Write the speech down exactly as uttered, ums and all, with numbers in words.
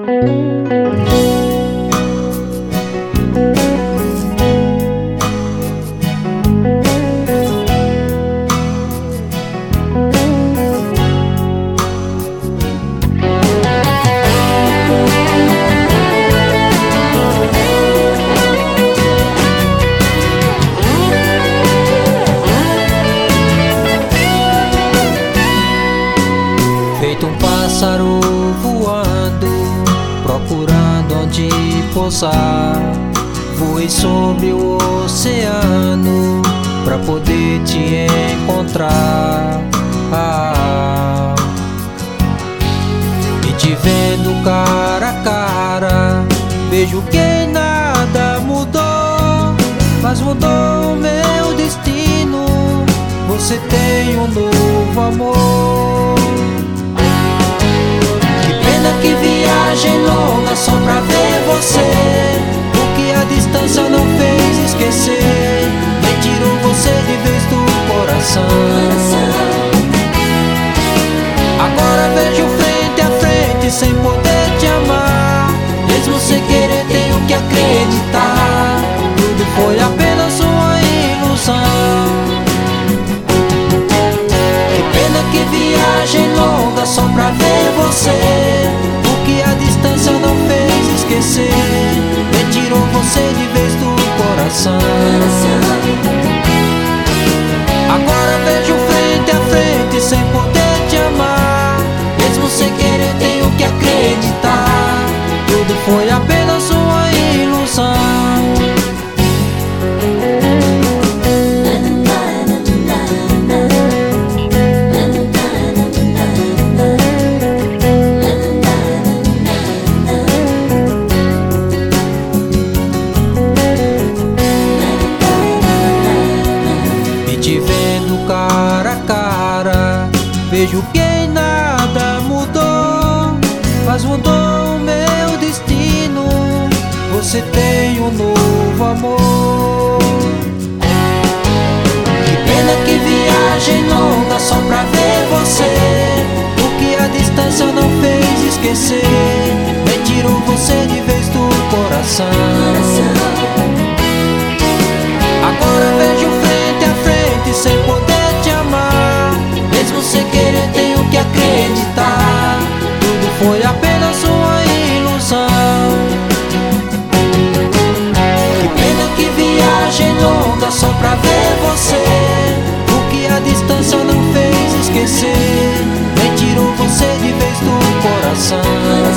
Feito um pássaro voando, procurando onde pousar, voei sobre o oceano pra poder te encontrar. Ah, e te vendo cara a cara, vejo que nada mudou, mas mudou o meu destino. Você tem um novo amor. Que viagem longa só pra ver você, o que a distância não fez esquecer, nem tirou você de vez do coração. Agora vejo frente a frente sem poder te amar, mesmo sem querer tenho que acreditar, tudo foi apenas uma ilusão. Que pena que viagem longa só pra ver você, que a distância não fez esquecer, nem tirou você de vez do coração. Agora vejo frente a frente sem poder te amar, mesmo sem querer tenho que acreditar, tudo foi apenas uma ilusão. Te vendo cara a cara, vejo que nada mudou, mas mudou o meu destino. Você tem um novo amor. Que pena que viagem longa só pra ver você, o que a distância não fez esquecer, nem tirou você de vez do coração. Agora vejo frente a frente sem poder te amar, mesmo sem querer tenho que acreditar, tudo foi apenas uma ilusão. Que pena que viagem longa só pra ver você, o que a distância não fez esquecer, nem tirou você de vez do coração.